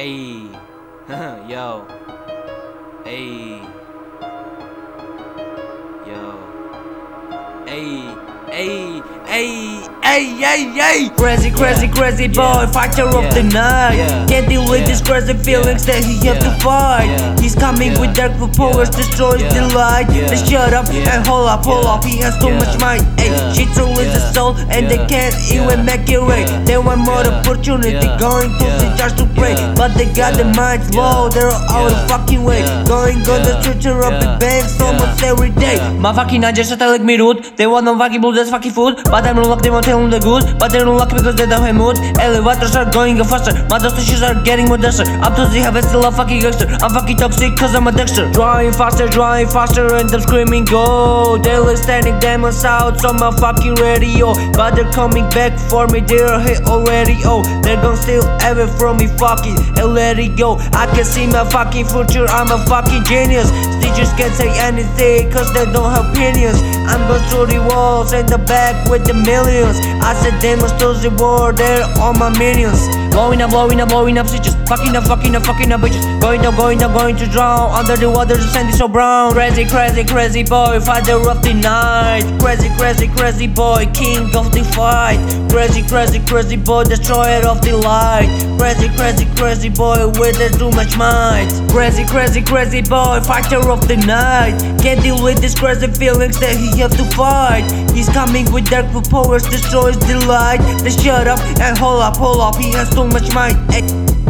Hey, yo, hey, yo, hey, hey, hey, hey. Crazy boy, fighter of the night. Can't deal with these crazy feelings that he have to fight. He's coming with dark powers, destroys the light. Let's shut up and hold up, he has too much mind. She soul is a soul and they can't even make it right. They want more opportunity, going to the church to pray, but they got the minds low, they're out of fucking way. Going on the street to rob the banks almost every day. My fucking eyes just like me rude. They want no fucking blood, that's fucking food. But I'm not lucky, they won't tell them the good. But they don't lucky because they don't have mood. Elevators are going faster, my dust are getting more denser. Up to the heaven, still a fucking gangster. I'm fucking toxic cause I'm a Dexter. Drawing faster, and I'm screaming go. They're standing demons out on my fucking radio, but they're coming back for me, they're hit already. Oh, they're gonna steal everything from me, fucking and let it go. I can see my fucking future, I'm a fucking genius. Teachers can't say anything cause they don't have opinions. I'm going through the walls and the back with the millions. I said demons to the war, they're all my minions. Blowing up switches, fucking up bitches. Going to drown under the water, the sand is so brown. Crazy boy, fighter of the night. Crazy boy, king of the fight. Crazy boy, destroyer of the light. Crazy boy with too much might. Crazy boy, fighter of the night. Can't deal with these crazy feelings that he have to fight. He's coming with dark powers, destroys the light. Let's shut up and hold up, he has too much might.